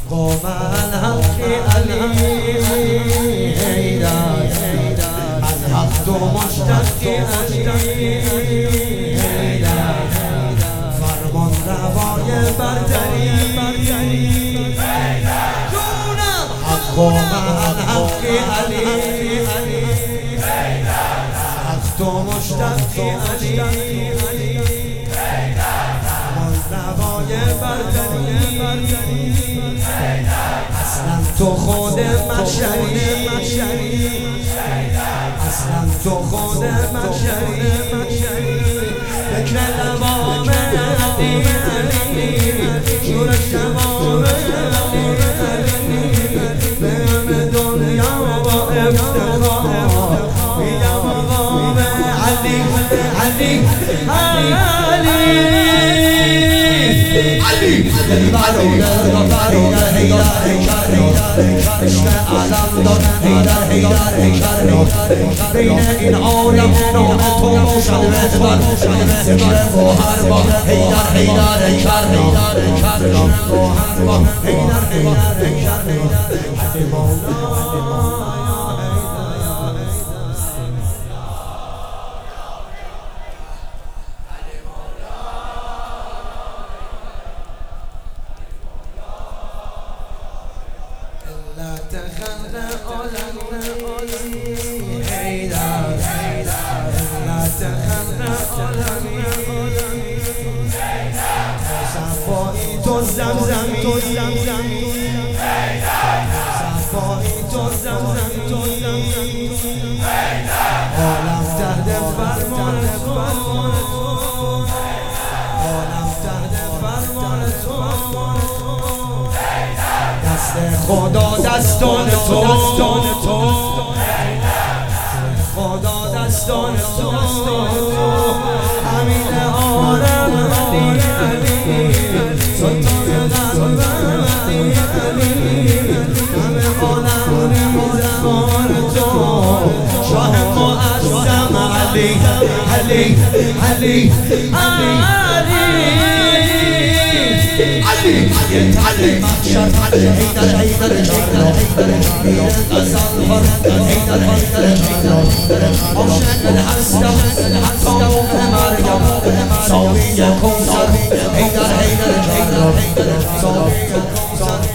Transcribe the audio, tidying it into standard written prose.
قوم الحق علی حیدر الحق و مشتق علی حیدر فرمان روای برتری جونم قوم الحق علی الحق و مشتق علی فرمان روای برتری اصلا تو خود محشری اصلا تو خود محشری فکر لبام علی شورش تمام علی به همه دنیا با افتخار میگم آقام علی علی علی بین این عالم نام تو باشد رهبر ذکر گوهر با حیدر حیدر گوهر با حیدر لا تخلى عالمي حيدر لا تخلى عالمي صفایی تو زمزمی صفایی تو زمزمی عالم تحت فرمان تو عالم تحت فرمان تو دست خدا دستان تو خدا دستان تو همین عالم علی سلطان قلب علی همه عالم زمان تو شاه معظم علی علی علی علی يتعلم محشر حيدر غزال فرد حيدر عشان الحسد قوم مريم صوبي كوثر حيدر صوبي كوثر